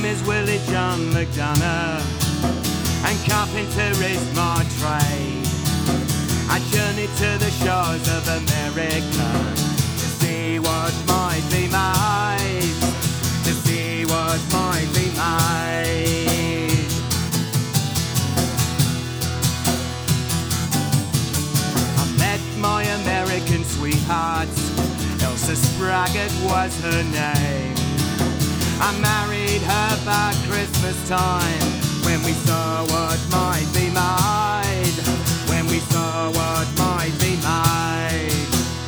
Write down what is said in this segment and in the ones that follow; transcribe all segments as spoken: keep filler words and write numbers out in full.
is Willie John McDonough, and carpenter is my trade. I journey to the shores of America to see what might be made, to see what might be made. I met my American sweetheart, Elsa Spraggett was her name. I married her by Christmas time, when we saw what might be made, when we saw what might be made.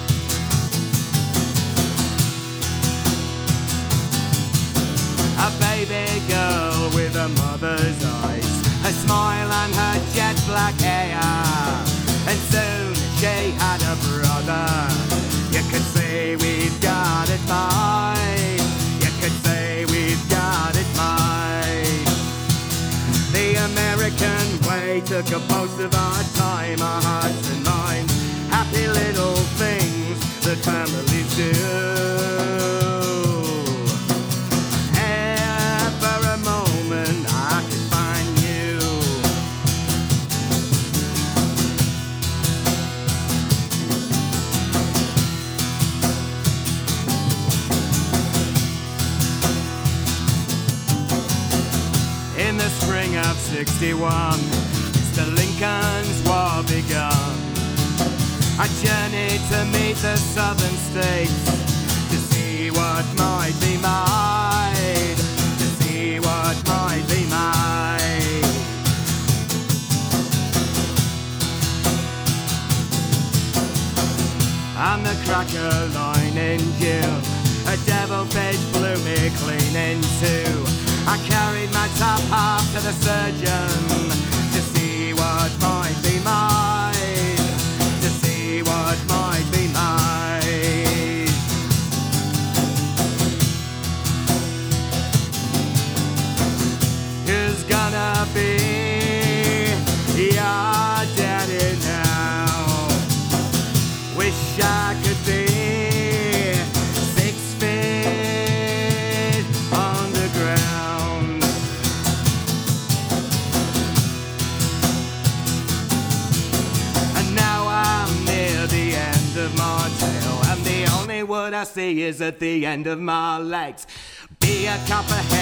A baby girl with a mother's eyes, her smile and her jet black hair, and soon she had a brother. You could say we've got it made, you could say we've got it made. The American way took up most of our time, our hearts and minds, happy little things that families do. And for a moment I could find you. In the spring of sixty-one, Mister Lincoln's war begun. I journeyed to meet the southern states, to see what might be made, to see what might be made. I'm the cracker line in June, a devilfish blew me clean in two. I carried my top half to the surgeon to see what might be made, to see what might be made. Who's gonna be your daddy now? Wish I could be six feet underground. And now I'm near the end of my tail, and the only word I see is at the end of my legs. Be a copperhead